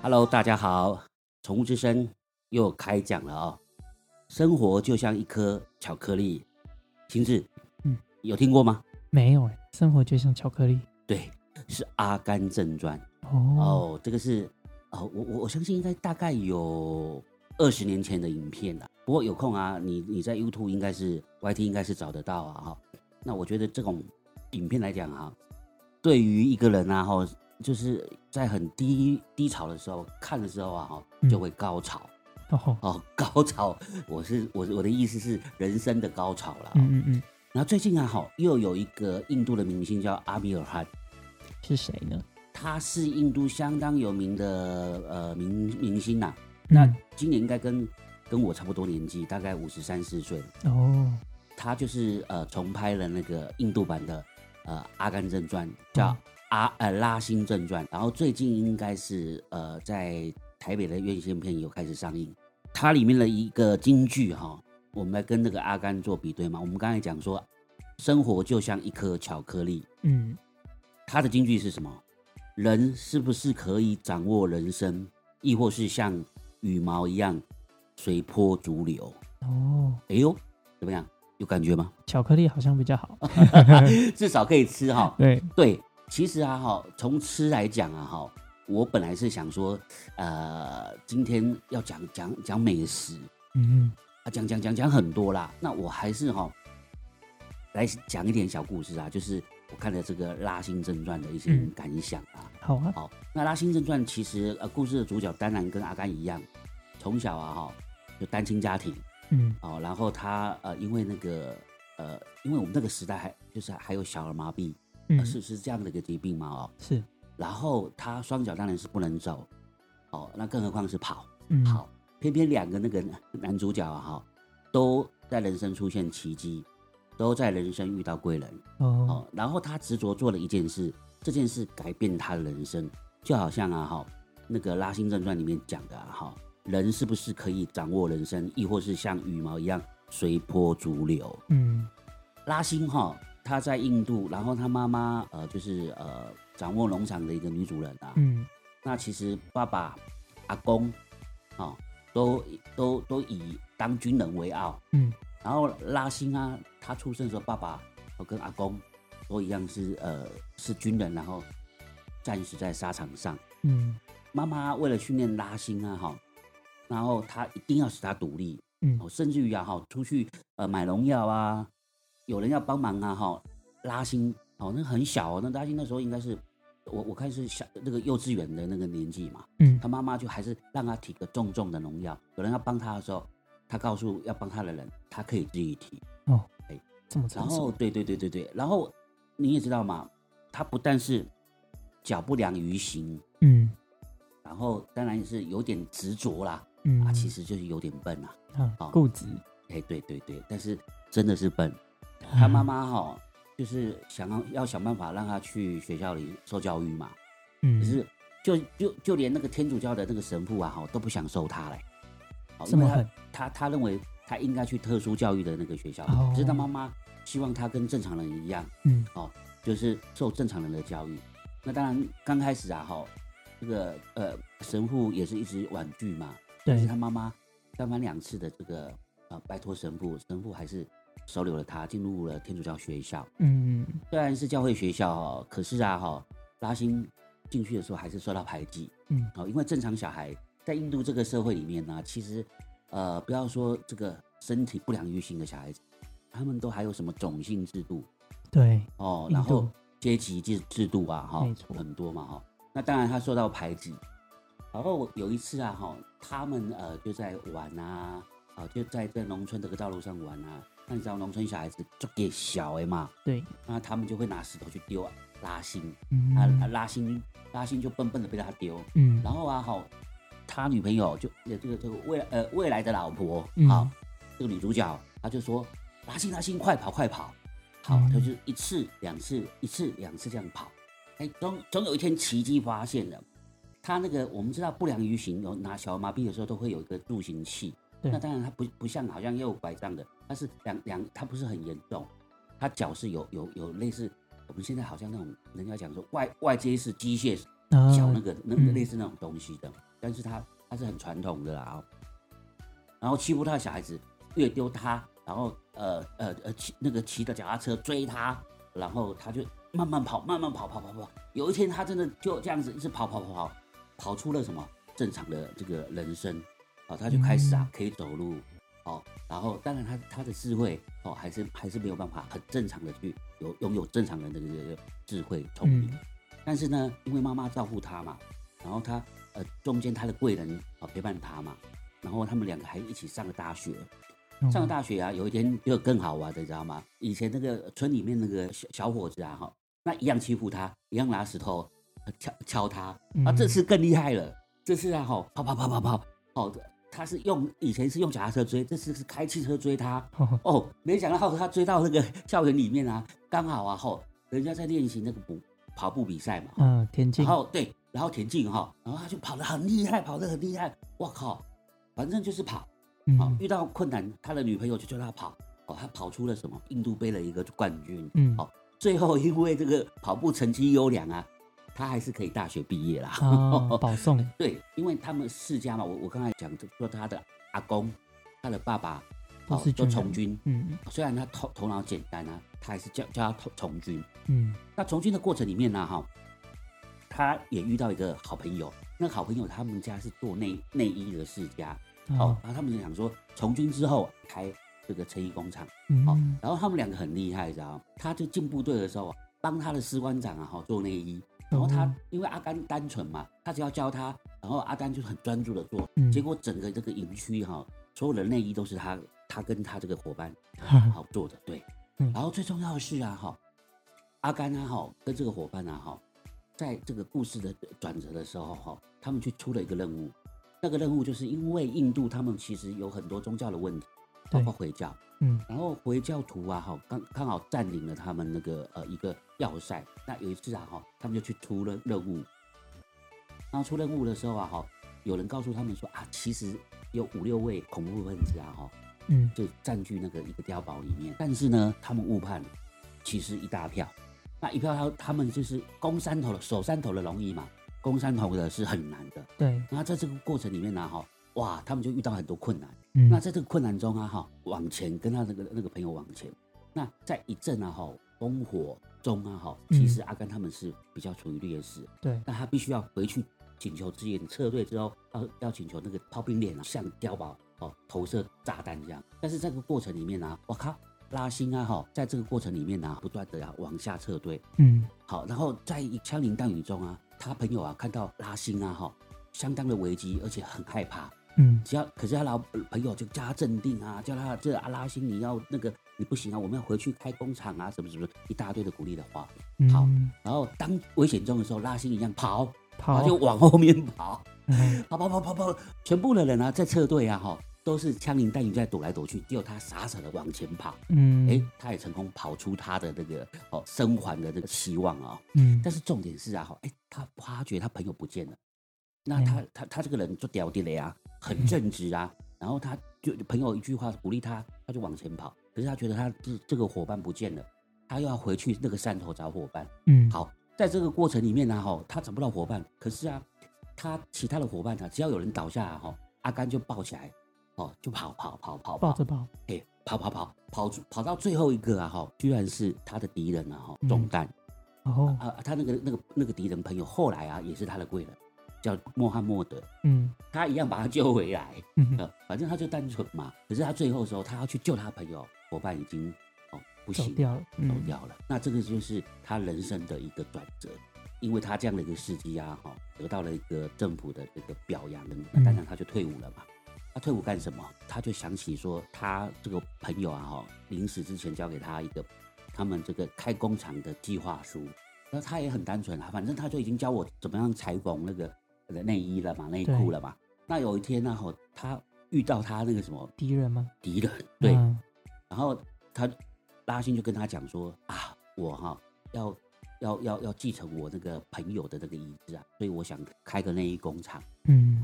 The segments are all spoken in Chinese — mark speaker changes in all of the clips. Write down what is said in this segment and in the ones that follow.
Speaker 1: Hello， 大家好，宠物之声又开讲了哦。生活就像一颗巧克力，心智，有听过吗？
Speaker 2: 没有哎，生活就像巧克力。
Speaker 1: 对，是《阿甘正传》
Speaker 2: 哦。
Speaker 1: 这个是我相信应该大概有20年前的影片啦。不过有空啊，你在 YouTube 应该是 YT 应该是找得到啊哈。那我觉得这种影片来讲啊，对于一个人啊哈，就是在很低潮的时候看的时候啊哈，就会高潮。高潮，我的意思是人生的高潮啦。然后最近啊哈，又有一个印度的明星叫阿米尔汗，
Speaker 2: 是谁呢？
Speaker 1: 他是印度相当有名的明星呐。那今年应该跟我差不多年纪，大概53、54岁。
Speaker 2: 哦，
Speaker 1: 他就是重拍了那个印度版的阿甘正传，叫拉辛正传。然后最近应该是在台北的院线片有开始上映。它里面的一个金句哈，我们来跟那个阿甘做比对嘛。我们刚才讲说，生活就像一颗巧克力。他的金句是什么？人是不是可以掌握人生，亦或是像羽毛一样随波逐流？哎呦，怎么样？有感觉吗？
Speaker 2: 巧克力好像比较好，
Speaker 1: 至少可以吃哈。
Speaker 2: 对，
Speaker 1: 其实啊哈，从吃来讲啊哈，我本来是想说，今天要讲美食，讲很多啦。那我还是来讲一点小故事啊，就是我看了这个《拉辛正传》的一些感想啊。
Speaker 2: 好啊。
Speaker 1: 好，那《拉辛正传》其实故事的主角当然跟阿甘一样，从小啊就单亲家庭。然后他因为那个因为我们那个时代还有小儿麻痹，是这样的一个疾病嘛
Speaker 2: 是。
Speaker 1: 然后他双脚当然是不能走，那更何况是跑。好，偏偏两个那个男主角啊都在人生出现奇迹，都在人生遇到贵人。然后他执着做了一件事，这件事改变他的人生，就好像那个《拉辛正传》里面讲的人是不是可以掌握人生，亦或是像羽毛一样随波逐流？拉辛他在印度，然后他妈妈就是掌握农场的一个女主人啊。那其实爸爸、阿公都以当军人为傲。然后拉辛啊，他出生的时候，爸爸跟阿公都一样是军人，然后战死在沙场上。妈妈为了训练拉辛啊然后他一定要使他独立。甚至于出去买农药啊，有人要帮忙啊拉辛那很小那拉辛那时候应该是我看是那个幼稚园的那个年纪嘛。他妈妈就还是让他提个重重的农药，有人要帮他的时候，他告诉要帮他的人，他可以自己提。
Speaker 2: 这么成熟。
Speaker 1: 然后对，然后你也知道嘛，他不但是脚不良于行，然后当然是有点执着啦。其实就是有点笨
Speaker 2: 固执。
Speaker 1: 对，但是真的是笨。他妈妈就是要想办法让他去学校里受教育嘛。可是就连那个天主教的那个神父都不想收他嘞。因为他认为他应该去特殊教育的那个学校。可是他妈妈希望他跟正常人一样，就是受正常人的教育。那当然刚开始这个神父也是一直婉拒嘛。但是他妈妈3番2次的这个拜托神父还是收留了他，进入了天主教学校。虽然是教会学校可是拉辛进去的时候还是受到排挤。因为正常小孩在印度这个社会里面呢，其实不要说这个身体不良于行的小孩子，他们都还有什么种姓制度。
Speaker 2: 对。
Speaker 1: 然后阶级制度很多嘛那当然他受到排挤。然后有一次他们就在玩就在农村这个道路上玩那你知道农村小孩子就给小嘛。
Speaker 2: 对。
Speaker 1: 那他们就会拿石头去丢拉辛。拉辛就笨笨的被他丢。然后他女朋友就这个未来的老婆这个女主角，她就说拉辛快跑快跑。他就1次2次1次2次这样跑。总有一天奇迹发现了。他那个我们知道不良于行有拿小儿麻痹的时候都会有一个助行器。那当然他不像好像也有拐杖的，他是他不是很严重，他脚是有类似我们现在好像那种人家讲说外接式机械脚那个类似那种东西的。 但是他是很传统的啦，然后欺负他的小孩子，越丢他，然后骑着脚踏车追他，然后他就慢慢跑，有一天他真的就这样子一直跑出了什么正常的这个人生，他就开始可以走路，然后当然他的智慧还是没有办法很正常的去拥有正常人的这个智慧聪明，但是呢，因为妈妈照顾他嘛，然后他中间他的贵人陪伴他嘛，然后他们两个还一起上了大学。上了大学啊，有一天就更好玩的，你知道吗？以前那个村里面那个小伙子啊，那一样欺负他，一样拿石头敲他，这次更厉害了。这次啊，跑，他是以前是用脚踏车追，这次是开汽车追他。没想到他追到那个校园里面啊，刚好啊，人家在练习那个跑步比赛嘛，
Speaker 2: 田径。
Speaker 1: 然后田径然后他就跑得很厉害，哇靠，反正就是跑。遇到困难，他的女朋友就叫他跑，他跑出了什么？印度杯的一个冠军。最后因为这个跑步成绩优良啊，他还是可以大学毕业啦。
Speaker 2: 保送。
Speaker 1: 对，因为他们世家嘛，我刚才讲说他的阿公，他的爸爸都从军。虽然他头脑简单啊，他还是叫他从军。那从军的过程里面呢，他也遇到一个好朋友，那个好朋友他们家是做内衣的世家。然后他们就想说，从军之后开这个成衣工厂。然后他们两个很厉害，知道吗？他就进部队的时候帮他的士官长做内衣。然后他因为阿甘单纯嘛，他只要教他，然后阿甘就很专注的做。结果整个这个营区所有的内衣都是他跟他这个伙伴做的。对，然后最重要的是阿甘跟这个伙伴在这个故事的转折的时候他们去出了一个任务。那个任务就是因为印度他们其实有很多宗教的问题，包括回教，然后回教徒刚好占领了他们那个一个要塞。那有一次他们就去出了任务，然后出任务的时候有人告诉他们说其实有5-6位恐怖分子就占据那个一个碉堡里面，但是呢，他们误判了，其实一大票，那一票他们就是攻山头的，守山头的容易嘛。攻山头的是很难的，
Speaker 2: 对。
Speaker 1: 然后在这个过程里面呢，他们就遇到很多困难。那在这个困难中往前跟他那个朋友往前，那在一阵烽火中其实阿甘他们是比较处于劣势，
Speaker 2: 对。
Speaker 1: 那他必须要回去请求支援，撤退之后要请求那个炮兵连向碉堡投射炸弹这样。但是在这个过程里面呢，我靠，拉辛在这个过程里面呢，不断的往下撤退。然后在枪林弹雨中他朋友看到拉辛相当的危机，而且很害怕。可是他老朋友就叫他镇定叫他拉辛你要你不行我们要回去开工厂什么一大堆的鼓励的话。然后当危险中的时候，拉辛一样跑就往后面跑，跑，全部的人在撤退都是枪林弹雨在躲来躲去，只有他傻傻的往前跑。他也成功跑出他的那个生还的那个希望但是重点是他发觉他朋友不见了。那他这个人就屌的了很正直然后他就朋友一句话鼓励他，他就往前跑。可是他觉得他这个伙伴不见了，他又要回去那个山头找伙伴。好，在这个过程里面他找不到伙伴，可是他其他的伙伴只要有人倒下阿甘就抱起来。就跑，
Speaker 2: 抱着跑，
Speaker 1: 跑到最后一个居然是他的敌人中弹。他那个敌人朋友后来也是他的贵人，叫穆罕默德。他一样把他救回来。反正他就单纯嘛。可是他最后的时候，他要去救他朋友，伙伴已经不行，走掉了。那这个就是他人生的一个转折，因为他这样的一个事迹得到了一个政府的这个表扬，那当然他就退伍了嘛。他退伍干什么？他就想起说，他这个朋友临死之前交给他一个他们这个开工厂的计划书。那他也很单纯反正他就已经教我怎么样裁缝那个内衣了嘛，内裤了嘛。那有一天他遇到他那个什么
Speaker 2: 敌人吗？
Speaker 1: 敌人，对。然后拉辛就跟他讲说我要继承我那个朋友的那个遗志所以我想开个内衣工厂。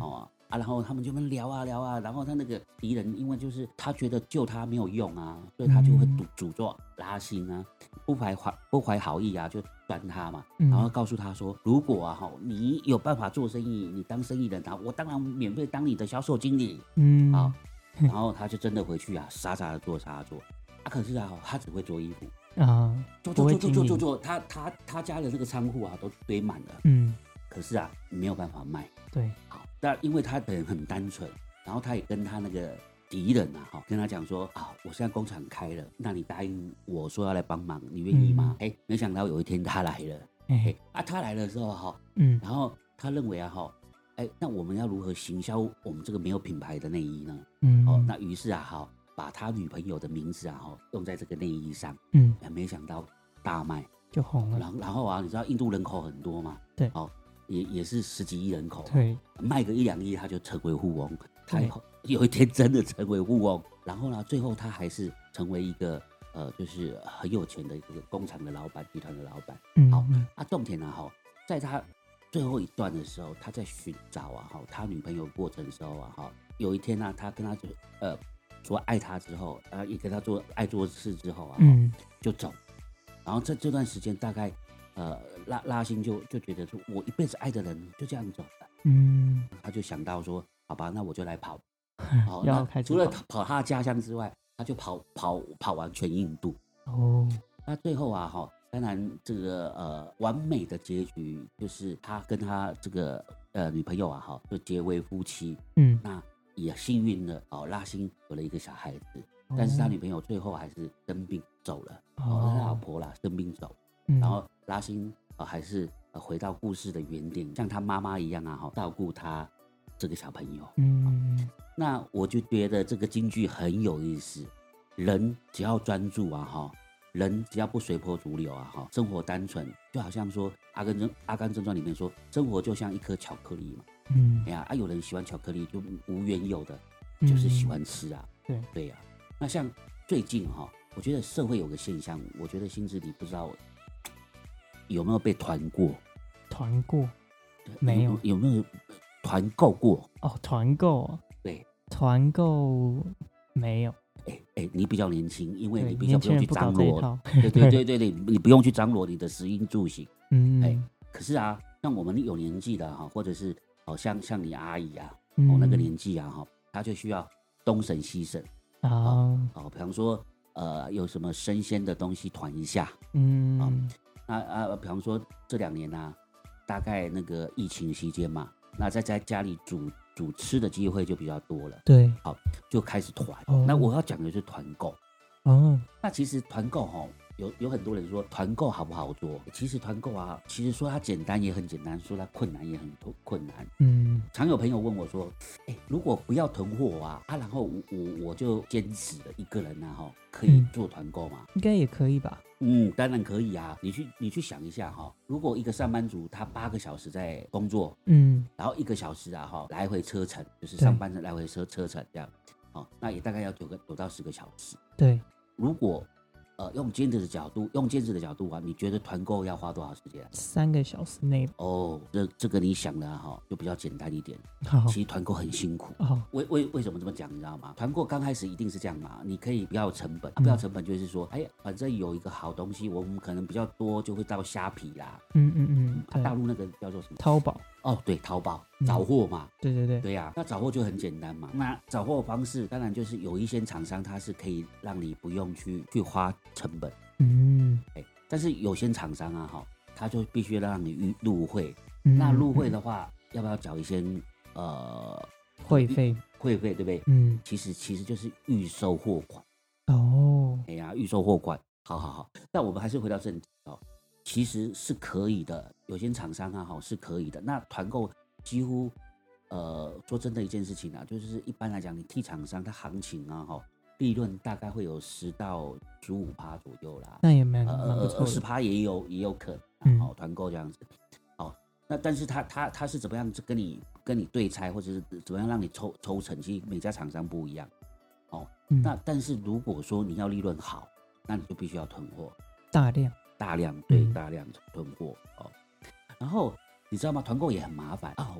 Speaker 1: 然后他们就聊啊聊啊，然后他那个敌人因为就是他觉得救他没有用啊，所以他就会诅咒拉辛啊，不怀好意啊，就酸他嘛，然后告诉他说，如果啊你有办法做生意，你当生意人啊，我当然免费当你的销售经理，好，然后他就真的回去啊，傻傻的做，可是啊，他只会做衣服
Speaker 2: 啊，
Speaker 1: 做，他家的那个仓库啊都堆满了，可是啊没有办法卖，
Speaker 2: 对，
Speaker 1: 好，但因为他的人很单纯，然后他也跟他那个敌人啊，跟他讲说我现在工厂开了，那你答应我说要来帮忙，你愿意吗？没想到有一天他来了，他来了之后然后他认为啊那我们要如何行销我们这个没有品牌的内衣呢？那于是啊把他女朋友的名字啊用在这个内衣上，没想到大卖
Speaker 2: 就红了。
Speaker 1: 然后啊，你知道印度人口很多嘛？
Speaker 2: 对，
Speaker 1: 也是10几亿人口，
Speaker 2: 对，
Speaker 1: 卖个1-2亿他就成为富翁，他有一天真的成为富翁，然后呢，最后他还是成为一个就是很有钱的一个工厂的老板，集团的老板。重点啊在他最后一段的时候，他在寻找他女朋友过程的时候有一天呢，他跟他说爱他之后，也跟他做爱做事之后就走，然后这段时间大概拉辛就觉得说，我一辈子爱的人就这样走了，他就想到说，好吧，那我就来跑，除了跑他的家乡之外，他就跑完全印度。那最后当然这个完美的结局就是他跟他这个女朋友就结为夫妻，那也幸运的拉辛有了一个小孩子，但是他女朋友最后还是生病走了，他老婆啦生病走，然后拉辛还是回到故事的原点，像他妈妈一样照顾他这个小朋友。那我就觉得这个金句很有意思，人只要专注人只要不随波逐流生活单纯，就好像说《阿甘正传》里面说，生活就像一颗巧克力嘛。有人喜欢巧克力，就无缘由的，就是喜欢吃啊。对啊。那像最近我觉得社会有个现象，我觉得心之你不知道有没有被团过？
Speaker 2: 团过？没有。
Speaker 1: 有没有团购过？
Speaker 2: 团购。对，团购没有。
Speaker 1: 你比较年轻，因为你比较不用去张罗。对，你不用去张罗你的食衣住行。可是像我们有年纪的或者是像你阿姨那个年纪她就需要东省西省比方说有什么生鲜的东西团一下，比方说这2年大概那个疫情期间嘛，那在家里煮吃的机会就比较多了，
Speaker 2: 对，
Speaker 1: 就开始团。那我要讲的是团购。那其实团购有很多人说团购好不好做？其实团购其实说它简单也很简单，说它困难也很困难。常有朋友问我说，如果不要囤货然后我就兼职了一个人可以做团购吗？
Speaker 2: 应该也可以吧。
Speaker 1: 当然可以你去想一下如果一个上班族他8个小时在工作，然后1个小时来回车程，就是上班的来回车程这样，那也大概要9到10个小时。
Speaker 2: 对，
Speaker 1: 如果用兼职的角度你觉得团购要花多少时间
Speaker 2: ？3个小时内。
Speaker 1: 这个你想的就比较简单一点。其实团购很辛苦。为什么这么讲？你知道吗？团购刚开始一定是这样嘛，你可以不要成本，不要成本就是说，反正有一个好东西，我们可能比较多，就会到虾皮啦。大陆那个叫做什么？
Speaker 2: 淘宝。
Speaker 1: 对，淘宝找货嘛。
Speaker 2: 对
Speaker 1: 呀，那找货就很简单嘛。那找货方式当然就是有一些厂商它是可以让你不用去花成本。但是有些厂商他就必须让你入会。那入会的话，要不要缴一些
Speaker 2: 会费？
Speaker 1: 对不对？其实就是预售货款。预售货款。好。但我们还是回到正题其实是可以的，有些厂商是可以的。那团购几乎说真的一件事情就是一般来讲，你替厂商它行情利润大概会有10到15%左右啦。
Speaker 2: 那也蛮不错的
Speaker 1: ，20%也有可能团购这样子。那但是他是怎么样跟你对拆，或者是怎么样让你抽成？其实每家厂商不一样那但是如果说你要利润好，那你就必须要囤货，大量对，大量囤货然后你知道吗？团购也很麻烦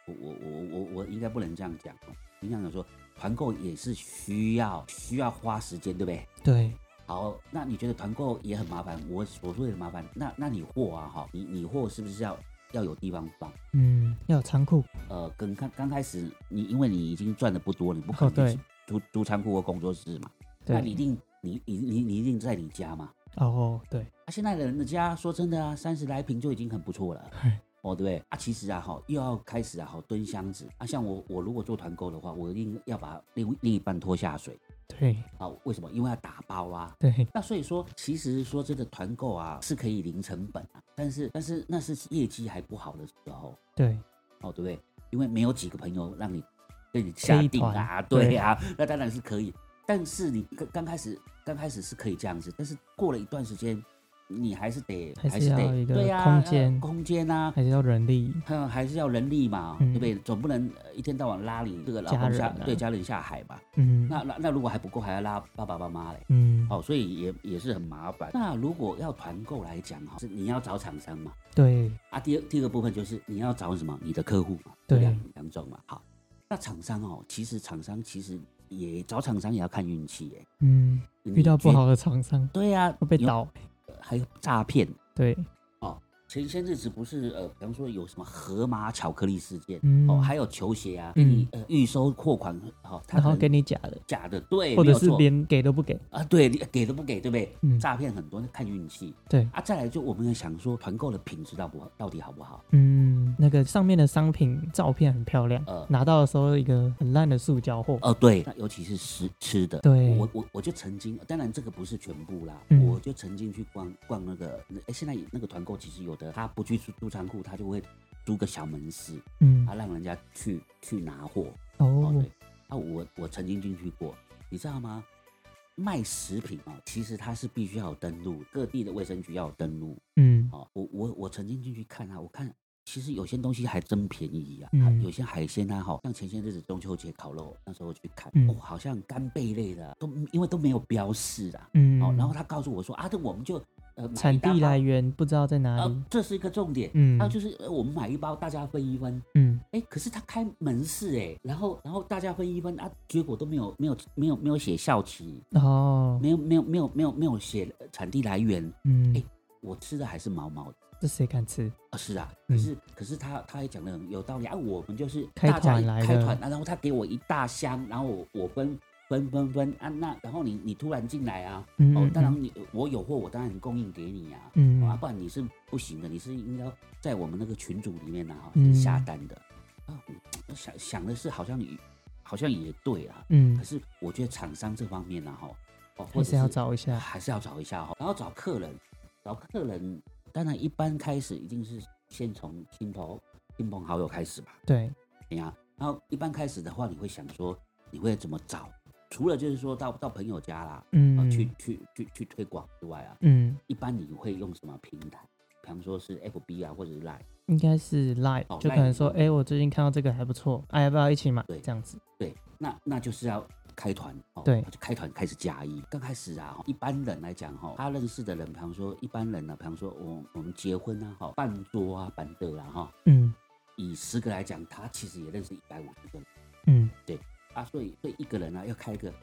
Speaker 1: 我应该不能这样讲哦，应该讲说团购也是需要花时间，对不对？
Speaker 2: 对。
Speaker 1: 好，那你觉得团购也很麻烦？我说的麻烦，那你货啊，哈，你货是不是要有地方放？
Speaker 2: 要有仓库。
Speaker 1: 刚开始因为你已经赚的不多，你不可能去租仓库或工作室嘛，那你一定在你家嘛。
Speaker 2: 对。
Speaker 1: 现在的人的家，说真的啊，30来坪就已经很不错了。对不对？其实啊，又要开始啊，蹲箱子啊。像我如果做团购的话，我一定要把另一半拖下水。
Speaker 2: 对。
Speaker 1: 为什么？因为要打包啊。
Speaker 2: 对。
Speaker 1: 那所以说，其实说真的，团购啊是可以零成本啊，但是那是业绩还不好的时候。
Speaker 2: 对。
Speaker 1: 对不对？因为没有几个朋友让你跟你下定啊，对啊，那当然是可以。但是你刚开始是可以这样子，但是过了一段时间。你还是
Speaker 2: 要一个空间
Speaker 1: 啊，
Speaker 2: 还是要人力，
Speaker 1: 还是要人力嘛，对不对？总不能一天到晚拉你这个老公家人下海吧？那如果还不够，还要拉爸爸妈妈嘞，所以也是很麻烦。那如果要团购来讲哈，是你要找厂商嘛？
Speaker 2: 对。
Speaker 1: 第二个部分就是你要找什么？你的客户嘛，
Speaker 2: 对，
Speaker 1: 两种嘛。好，那厂商其实也找厂商也要看运气耶。
Speaker 2: 遇到不好的厂商，
Speaker 1: 对啊，
Speaker 2: 会被倒。
Speaker 1: 还有诈骗，
Speaker 2: 对，
Speaker 1: 前些日子不是比方说有什么河马巧克力事件，还有球鞋啊，预收货款，
Speaker 2: 然后给你假的，
Speaker 1: 对，
Speaker 2: 或者是连给都不给
Speaker 1: 啊，对，给都不给，对不对？诈骗很多，看运气。
Speaker 2: 对
Speaker 1: 再来就我们要想说团购的品质到底好不好？
Speaker 2: 那个上面的商品照片很漂亮，拿到的时候一个很烂的塑胶货。
Speaker 1: 对，那尤其是吃的，
Speaker 2: 对，
Speaker 1: 我就曾经，当然这个不是全部啦，我就曾经去逛那个，现在那个团购其实有的他不去租仓库，他就会租个小门市，让人家去拿货。对，我曾经进去过，你知道吗？卖食品其实它是必须要有登录，各地的卫生局要有登录。我曾经进去看啊，我看其实有些东西还真便宜啊，有些海鲜啊，像前些日子中秋节烤肉，那时候去看，好像干贝类的因为都没有标示啊，然后他告诉我说这我们就
Speaker 2: 产地来源不知道在哪里，
Speaker 1: 这是一个重点。就是我们买一包，大家分一分。可是他开门市然后大家分一分结果都没有写效期没有写产地来源。我吃的还是毛毛的。
Speaker 2: 这谁敢吃
Speaker 1: 是啊，可是他也讲的很有道理我们就是
Speaker 2: 开团来的，
Speaker 1: 开团然后他给我一大箱，然后我分那然后你突然进来啊，当然我有货，我当然供应给你啊，不然你是不行的，你是应该在我们那个群组里面下单的想的是好像也对啦，可是我觉得厂商这方面
Speaker 2: 还是要找一下，
Speaker 1: 然后找客人，当然一般开始一定是先从亲朋好友开始吧，
Speaker 2: 对
Speaker 1: 呀，然后一般开始的话，你会想说你会怎么找？除了就是说到朋友家啦，去推广之外啊，一般你会用什么平台？比方说是 FB 或者是 Line，
Speaker 2: 应该是 Line，就可能说，我最近看到这个还不错，要不要一起买？对，这样子。
Speaker 1: 对，那就是要开团，
Speaker 2: 对，
Speaker 1: 就开团开始加一。刚开始啊，一般人来讲他认识的人，比方说一般人比方说我们结婚啊，办桌啊，办的啦以10个来讲，他其实也认识150个，对。所以一个人要开个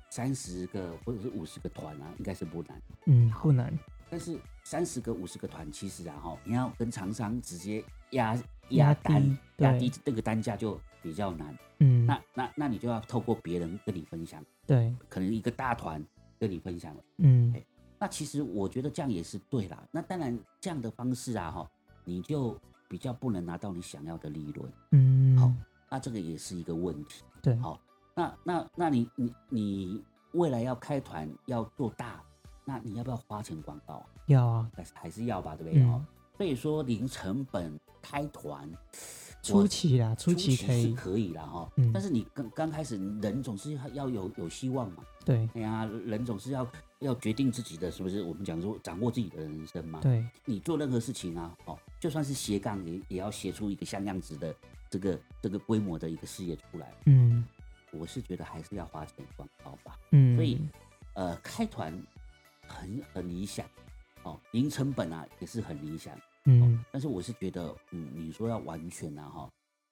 Speaker 1: 30个或者是50个团应该是不难，
Speaker 2: 不难。
Speaker 1: 但是30个50个团，其实你要跟厂商直接压单，压低这个单价就比较难。那你就要透过别人跟你分享，
Speaker 2: 对，
Speaker 1: 可能一个大团跟你分享了，那其实我觉得这样也是对啦。那当然这样的方式你就比较不能拿到你想要的利润，好，那这个也是一个问题，
Speaker 2: 对，
Speaker 1: 好。那你未来要开团要做大，那你要不要花钱广告？
Speaker 2: 要啊，
Speaker 1: 还是要吧，对不对？所以说零成本开团，
Speaker 2: 初期可以
Speaker 1: 是可以啦但是你刚开始人总是要有希望嘛，
Speaker 2: 对，
Speaker 1: 人总是要决定自己的，是不是？我们讲说掌握自己的人生嘛，
Speaker 2: 对，
Speaker 1: 你做任何事情就算是斜杠也要斜出一个像样子的这个规模的一个事业出来，我是觉得还是要花钱广告吧，所以开团很理想，零成本也是很理想，但是我是觉得你说要完全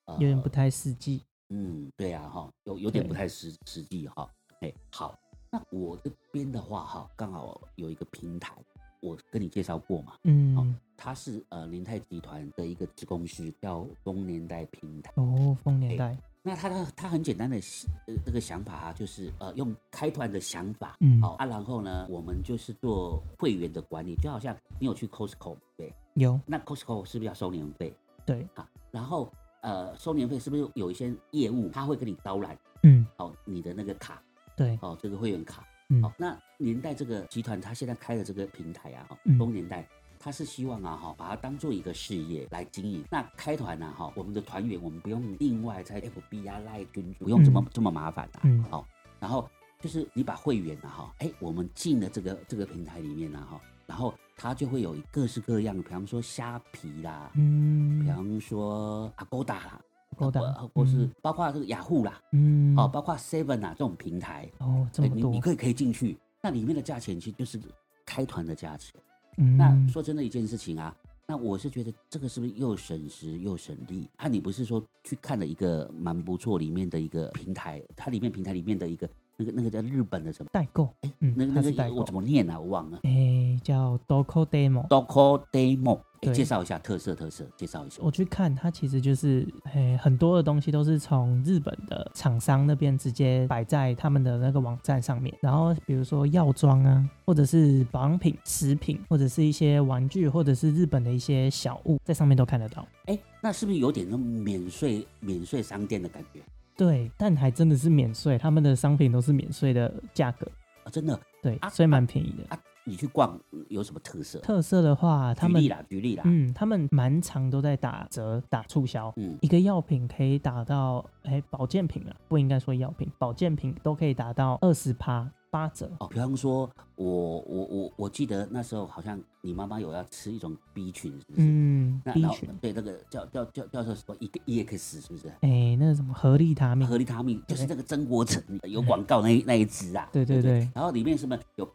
Speaker 2: 有点不太实际。
Speaker 1: 对啊哈，有点不太实际哈。好，那我这边的话哈，刚好有一个平台，我跟你介绍过嘛，它是联泰集团的一个子公司，叫丰年代平台。
Speaker 2: 丰年代。
Speaker 1: 那它很简单的这个想法啊，就是用开团的想法，然后呢，我们就是做会员的管理，就好像你有去 Costco 对？
Speaker 2: 有。
Speaker 1: 那 Costco 是不是要收年费？
Speaker 2: 对。
Speaker 1: 然后收年费是不是有一些业务他会跟你招揽？你的那个卡。
Speaker 2: 对。
Speaker 1: 这个会员卡。那年代这个集团他现在开的这个平台啊，丰年代。他是希望把它当做一个事业来经营。那开团我们的团员我们不用另外在 FB 啊 LINE 群组，不用这么麻烦然后就是你把会员我们进了这个平台里面然后它就会有各式各样的，比方说虾皮啦，比方说 Agoda 啦。或是包括这个雅虎啦，包括 Seven 啊这种平台，
Speaker 2: 这么多，
Speaker 1: 你可以进去，那里面的价钱其实就是开团的价钱。那说真的一件事情啊，那我是觉得这个是不是又省时又省力？你不是说去看了一个蛮不错里面的一个平台，它平台里面的一个那个叫日本的什么
Speaker 2: 代购？
Speaker 1: 那个我怎么念啊？我忘了。
Speaker 2: 叫 Doko Demo。
Speaker 1: 介绍一下特色，介绍一下。
Speaker 2: 我去看它其实就是很多的东西都是从日本的厂商那边直接摆在他们的那个网站上面，然后比如说药妆啊，或者是保养品、食品，或者是一些玩具，或者是日本的一些小物，在上面都看得到。
Speaker 1: 那是不是有点那种免税商店的感觉？
Speaker 2: 对，但还真的是免税，他们的商品都是免税的价格
Speaker 1: 真的。
Speaker 2: 对，所以蛮便宜的。
Speaker 1: 你去逛有什么特色？
Speaker 2: 特色的话，他们
Speaker 1: 举例啦，
Speaker 2: 他们蛮常都在打折、打促销。一个药品可以打到，保健品啊，不应该说药品，保健品都可以打到20%、8折。
Speaker 1: 比方说，我记得那时候好像你妈妈有要吃一种 B 群，是不是
Speaker 2: ？B 群，
Speaker 1: 对，那个叫做什么EX 是不是？
Speaker 2: 那个什么合利他命
Speaker 1: 就是那个曾国成有广告那一支啊。
Speaker 2: 对。
Speaker 1: 然后里面什么有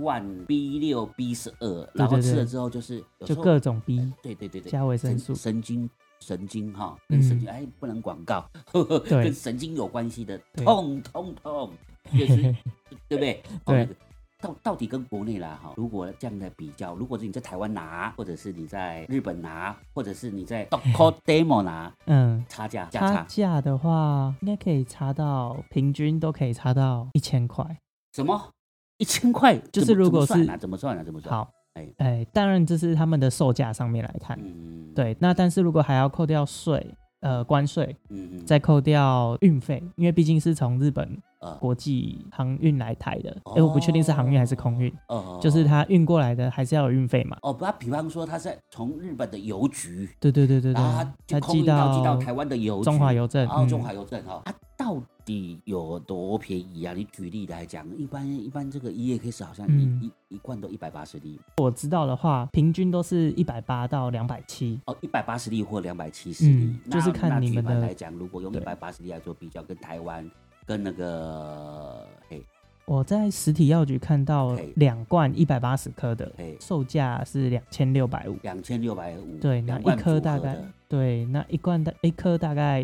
Speaker 1: B1、B6、B12，然后吃了之后就是
Speaker 2: 就各种 B，
Speaker 1: 对，
Speaker 2: 加维生素、
Speaker 1: 神经跟神经不能广告，跟神经有关系的，痛，就是对不对？
Speaker 2: 对。
Speaker 1: 到底跟国内啦如果这样的比较，如果是你在台湾拿，或者是你在日本拿，或者是你在 Doko Demo 拿，差价
Speaker 2: 的话，应该可以差到平均都可以差到1000块。
Speaker 1: 什么？1000块？
Speaker 2: 就是如果是
Speaker 1: 怎么算？
Speaker 2: 好，当然这是他们的售价上面来看，对。那但是如果还要扣掉税，关税，再扣掉运费，因为毕竟是从日本国际航运来台的，我不确定是航运还是空运，就是它运过来的还是要有运费嘛。
Speaker 1: 比方说它是从日本的邮局，
Speaker 2: 对，
Speaker 1: 它寄到台湾的邮局，
Speaker 2: 中华邮政，
Speaker 1: 中华邮政到底有多便宜啊？你举例来讲，一般这个 EX 好像一罐都180粒。
Speaker 2: 我知道的话，平均都是180到270。
Speaker 1: 180粒或270粒，
Speaker 2: 就是看你们的
Speaker 1: 来讲，如果用180粒来做比较，跟台湾跟那个
Speaker 2: 我在实体药局看到2罐180颗的，售价是2650。
Speaker 1: 2650。
Speaker 2: 对，那一颗大概那一颗大概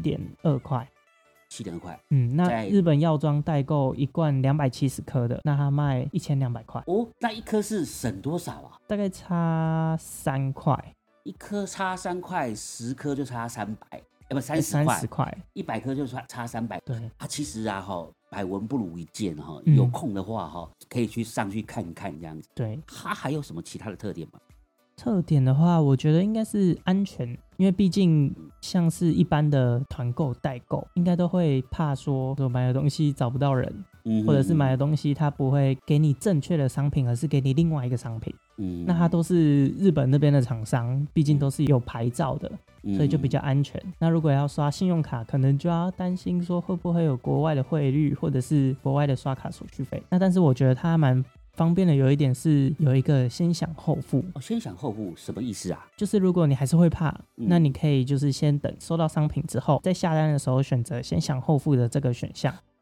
Speaker 2: 7.2块。
Speaker 1: 7.2块。
Speaker 2: 那日本药妆代购一罐270颗的，那它卖1200块。
Speaker 1: 那一颗是省多少啊？
Speaker 2: 大概差3块。
Speaker 1: 一颗差3块，10颗就差300，不30块，100颗就差300。
Speaker 2: 对
Speaker 1: 其实百闻不如一见有空的话可以上去看看这样子。
Speaker 2: 对，
Speaker 1: 它还有什么其他的特点吗？
Speaker 2: 特点的话，我觉得应该是安全，因为毕竟像是一般的团购代购，应该都会怕说买的东西找不到人，或者是买的东西它不会给你正确的商品，而是给你另外一个商品。那它都是日本那边的厂商，毕竟都是有牌照的，所以就比较安全。那如果要刷信用卡，可能就要担心说会不会有国外的汇率，或者是国外的刷卡手续费。那但是我觉得它蛮方便的，有一点是有一个先享后付。
Speaker 1: 先享后付什么意思啊？
Speaker 2: 就是如果你还是会怕，那你可以就是先等收到商品之后，在下单的时候选择先享后付的这个选项。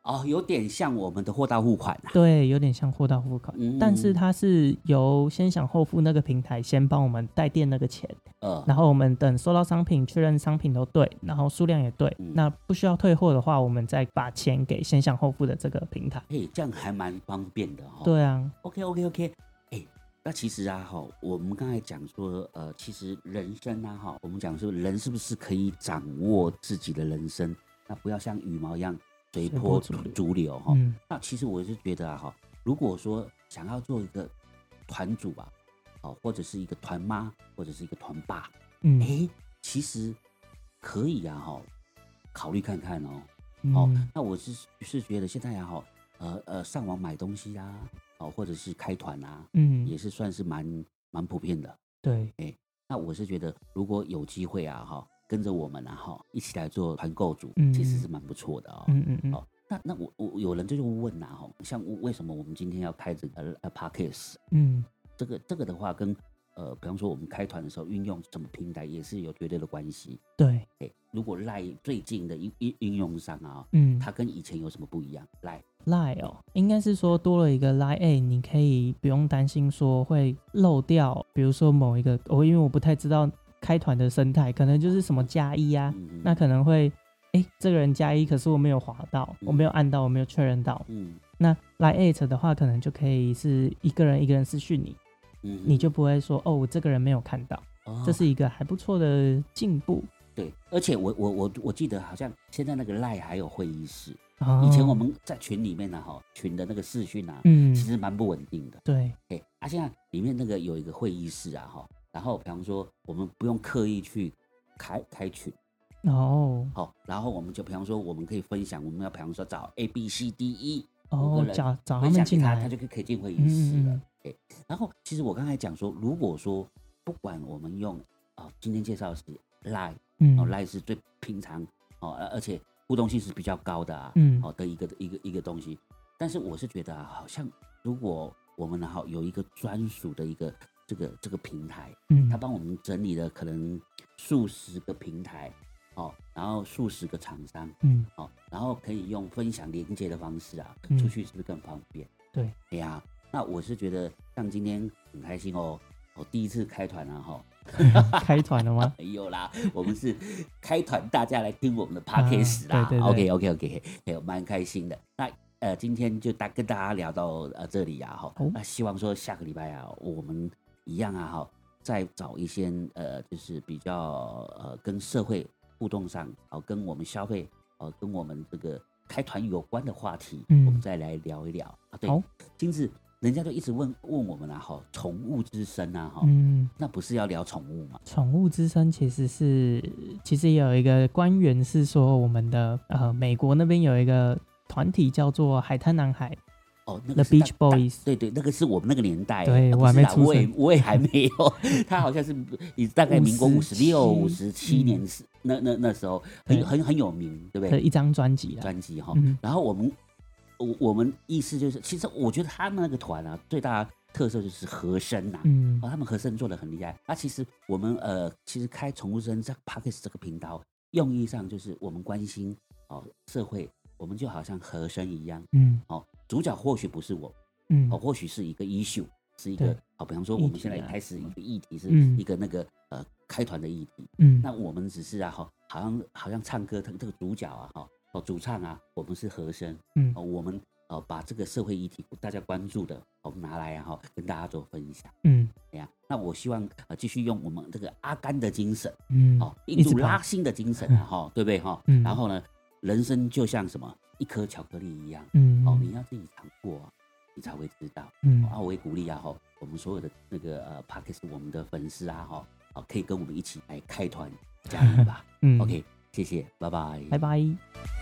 Speaker 1: 有点像我们的货到付款啊。
Speaker 2: 对，有点像货到付款，但是它是由先享后付那个平台先帮我们代垫那个钱，然后我们等收到商品，确认商品都对，然后数量也对，那不需要退货的话，我们再把钱给先享后付的这个平台。
Speaker 1: 这样还蛮方便的
Speaker 2: 对啊。
Speaker 1: OK。那其实啊，我们刚才讲说，其实人生啊，我们讲说人是不是可以掌握自己的人生，那不要像羽毛一样随波逐流哈。那其实我是觉得啊，如果说想要做一个团主啊，或者是一个团妈，或者是一个团爸，其实可以啊，考虑看看哦。那我是觉得现在啊，上网买东西啊。或者是开团啊，也是算是蛮普遍的。
Speaker 2: 对，
Speaker 1: 那我是觉得如果有机会啊，跟着我们啊，一起来做团购主，其实是蛮不错的哦。那我有人就问啊，像为什么我们今天要开这个podcast？这个的话跟比方说我们开团的时候运用什么平台也是有绝对的关系。
Speaker 2: 对，
Speaker 1: 如果LINE最近的应用上啊，它跟以前有什么不一样？LINE
Speaker 2: 应该是说多了一个 LINE，你可以不用担心说会漏掉，比如说某一个因为我不太知道开团的生态，可能就是什么+1啊，那可能会这个人+1，可是我没有滑到，我没有按到，我没有确认到，那 LINE 的话可能就可以是一个人私讯你。你就不会说我这个人没有看到，这是一个还不错的进步。
Speaker 1: 对，而且我记得好像现在那个 LINE 还有会议室，以前我们在群里面呢，群的那个视讯啊，其实蛮不稳定的。
Speaker 2: 对，
Speaker 1: 现在里面那个有一个会议室啊，然后比方说我们不用刻意去开群。然后我们就比方说我们可以分享，我们要比方说找 ABCDE。
Speaker 2: 找他们进来，
Speaker 1: 他就可以进会议室了。然后其实我刚才讲说，如果说不管我们用今天介绍的是 LINE，LINE 是最平常而且互动性是比较高的的一个东西。但是我是觉得好像如果我们有一个专属的一个这个平台，它帮我们整理了可能数十个平台。然后数十个厂商，然后可以用分享连接的方式啊，出去是不是更方便？
Speaker 2: 对，
Speaker 1: 那我是觉得像今天很开心哦，我第一次开团啊，
Speaker 2: 开团了吗？
Speaker 1: 没有啦，我们是开团，大家来听我们的 podcast 啦。
Speaker 2: 对
Speaker 1: OK，蛮开心的。那今天就跟大家聊到这里啊，那希望说下个礼拜啊，我们一样啊，再找一些就是比较跟社会互动上跟我们消费跟我们这个开团有关的话题，我们再来聊一聊对，金子，人家都一直问我们啊，宠物之声啊，那不是要聊宠物吗？
Speaker 2: 宠物之声其实也有一个官员是说，我们的美国那边有一个团体叫做海滩男孩。
Speaker 1: 那个
Speaker 2: The Beach Boys，
Speaker 1: 对，那个是我们那个年代，
Speaker 2: 对，我还没出生，
Speaker 1: 我也还没有。他好像是大概民国56、57年那时候很有名，对不对？
Speaker 2: 一张专辑
Speaker 1: 然后我们意思就是，其实我觉得他们那个团啊，最大的特色就是和声呐，他们和声做得很厉害。其实我们其实开宠物声在 Podcast 这个频道，用意上就是我们关心社会，我们就好像和声一样，主角或许不是我，或许是一个 issue， 是一个比方说我们现在开始一个议题是一个那个开团的议题，那我们只是好像唱歌这个主角啊主唱啊，我们是和声，我们把这个社会议题大家关注的，我们拿来跟大家做分享，那我希望继续用我们这个阿甘的精神，印度拉辛的精神对不对然后呢，人生就像什么一颗巧克力一样，你要自己尝过你才会知道，我也鼓励我们所有的那个Podcast 我们的粉丝可以跟我们一起来开团加油吧，OK， 谢谢，拜拜，
Speaker 2: 拜拜。